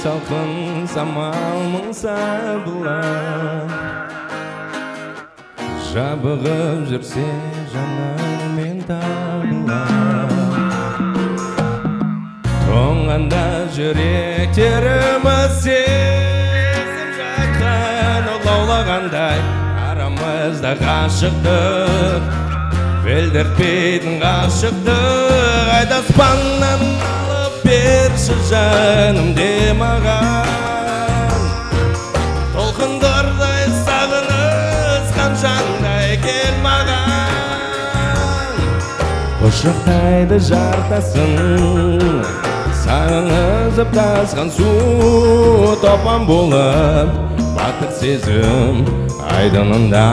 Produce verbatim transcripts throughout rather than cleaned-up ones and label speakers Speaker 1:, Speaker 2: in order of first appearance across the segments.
Speaker 1: салқын самал мұң сабылар жабығып жүрсе жанармен табылар тоңғанда жүректеріміз сезім жаққан лаулағандай арамызда ғашықтық білдіртпейтін ғашықтық айдаспаннан алып берші жаным де маған толқындардай сағынысқан жандай кел маған құшақтайды жартасын сағынысып тасқан су топан болып бақыт сезім айдынында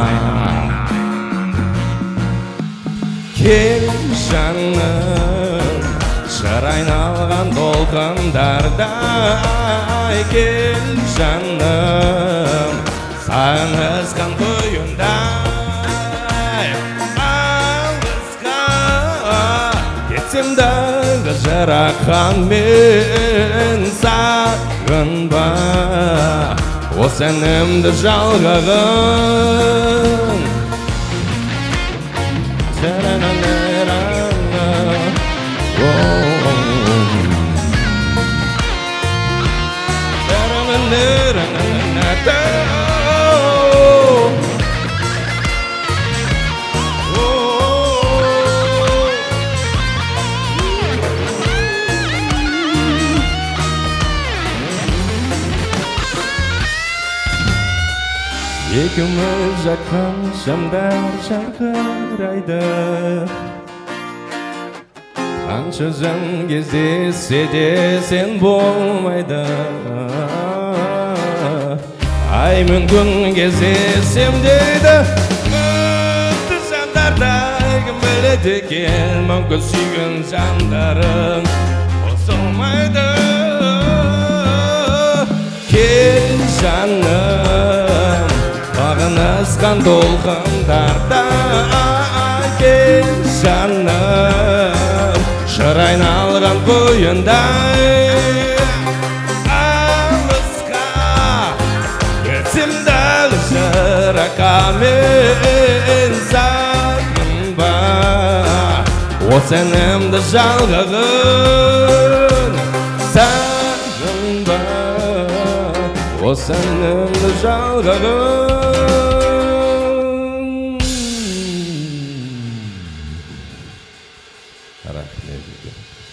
Speaker 1: кел жаным шыр айналған толқындарда кел жаным сағынысқан құйындай алысқа кетсем дағы жараққан мен сағынба осы әнімді жалғағын екеуміз жаққан шамдар жарқырайды қанша жан кездессе де сен болмайды ай мен күн кездесем дейді үмітті жандардай кім біледі екен мүмкін сүйген жандарың қосылмайды кел жаным бағынысқан толқындарда кел жаным шыр айналған құйындай алысқа кетсем дағы жараққан мен сағынба осы әнімді жалғағын сағынба осы әнімді жалғағын рахмет.